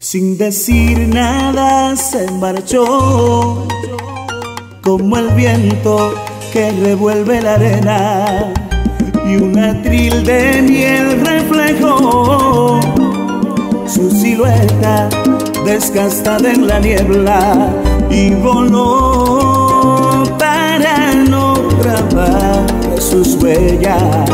Sin decir nada se marchó, como el viento que revuelve la arena, y un atril de miel reflejó su silueta desgastada en la niebla, y voló para no grabar sus huellas.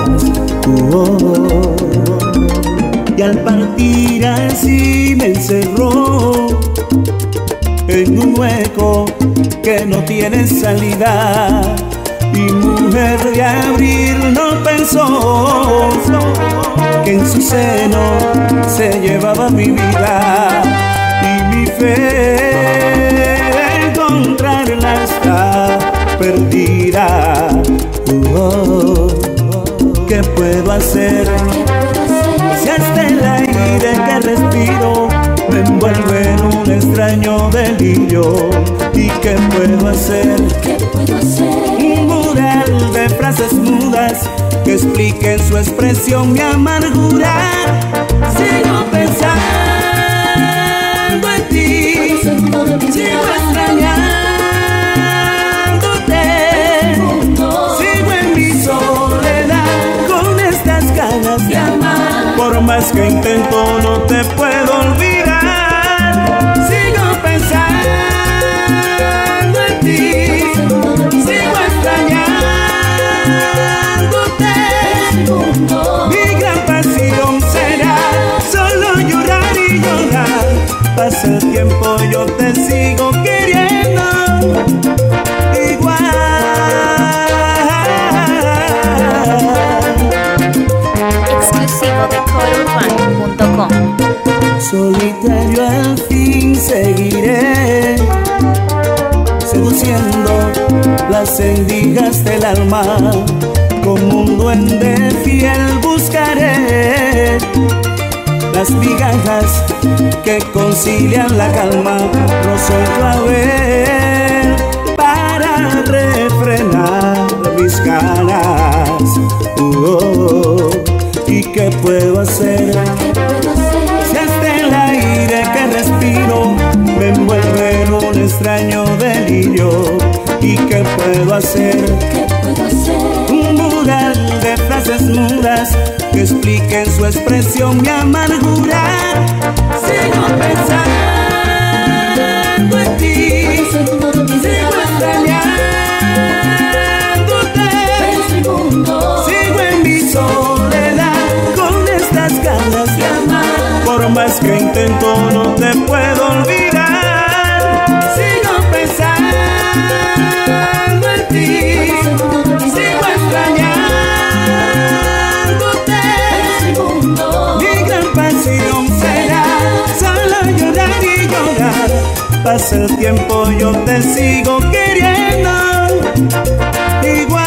Y al partir así me encerró en un hueco que no tiene salida, y mujer de abril no pensó que en su seno se llevaba mi vida, y mi fe de encontrarla está perdida. ¿Qué puedo hacer? Si hasta el aire que respiro me envuelve en un extraño delirio. ¿Y qué puedo hacer? Un mural de frases mudas que expliquen su expresión mi amargura. Sigo pensando en ti, sigo extrañándote, sigo en mi soledad con estas ganas de amar. Por más que intento no te puedo olvidar. Sigo pensando en ti, sigo extrañándote. Mi gran pasión será solo llorar y llorar. Pasa el tiempo, yo te sigo queriendo igual. Exclusivo de CoreFan.com. Solitario al fin seguiré, seduciendo las endijas del alma. Como un duende fiel buscaré las migajas que concilian la calma. Rozo el clavel para refrenar mis ganas. ¿Y qué puedo hacer? Si hasta el aire que respiro me envuelve en un extraño delirio. ¿Y qué puedo hacer? Un mural de frases mudas que expliquen su expresión mi amargura. Sigo pensando en ti, sigo extrañándote, sigo en mi soledad con estas ganas de amar. Por más que intento no te puedo olvidar. Sigo pensando en ti, sigo extrañándote. Mi gran pasión será solo llorar y llorar. Pasa el tiempo, yo te sigo queriendo igual.